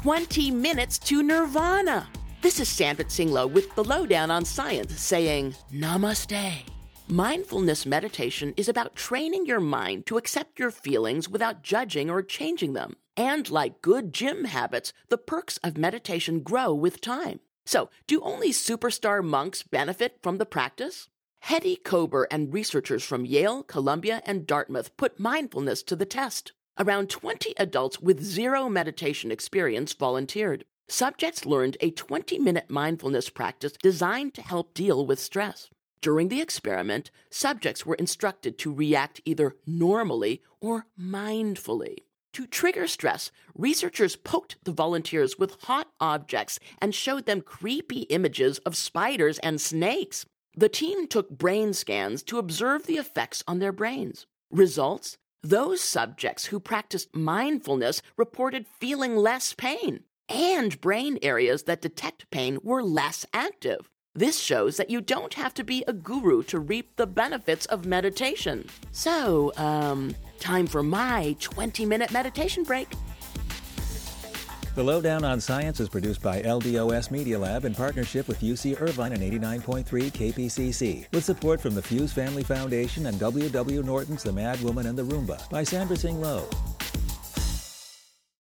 20 minutes to nirvana. This is Sandra Tsinglo with the Lowdown on Science saying, Namaste. Mindfulness meditation is about training your mind to accept your feelings without judging or changing them. And like good gym habits, the perks of meditation grow with time. So, do only superstar monks benefit from the practice? Hetty Kober and researchers from Yale, Columbia, and Dartmouth put mindfulness to the test. Around 20 adults with zero meditation experience volunteered. Subjects learned a 20-minute mindfulness practice designed to help deal with stress. During the experiment, subjects were instructed to react either normally or mindfully. To trigger stress, researchers poked the volunteers with hot objects and showed them creepy images of spiders and snakes. The team took brain scans to observe the effects on their brains. Results? Those subjects who practiced mindfulness reported feeling less pain, and brain areas that detect pain were less active. This shows that you don't have to be a guru to reap the benefits of meditation. So, time for my 20-minute meditation break. The Lowdown on Science is produced by LDOS Media Lab in partnership with UC Irvine and 89.3 KPCC, with support from the Fuse Family Foundation and W.W. Norton's The Mad Woman and the Roomba by Sandra Tsinglo.